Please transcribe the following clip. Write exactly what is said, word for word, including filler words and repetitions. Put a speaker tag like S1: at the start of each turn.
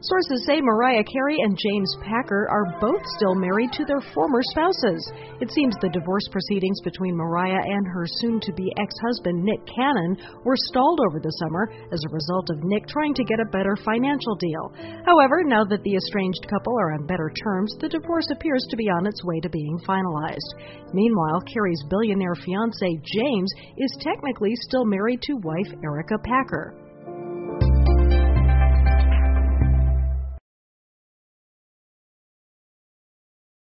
S1: Sources say Mariah Carey and James Packer are both still married to their former spouses. It seems the divorce proceedings between Mariah and her soon-to-be ex-husband Nick Cannon were stalled over the summer as a result of Nick trying to get a better financial deal. However, now that the estranged couple are on better terms, the divorce appears to be on its way to being finalized. Meanwhile, Carey's billionaire fiancé James is technically still married to wife Erica Packer.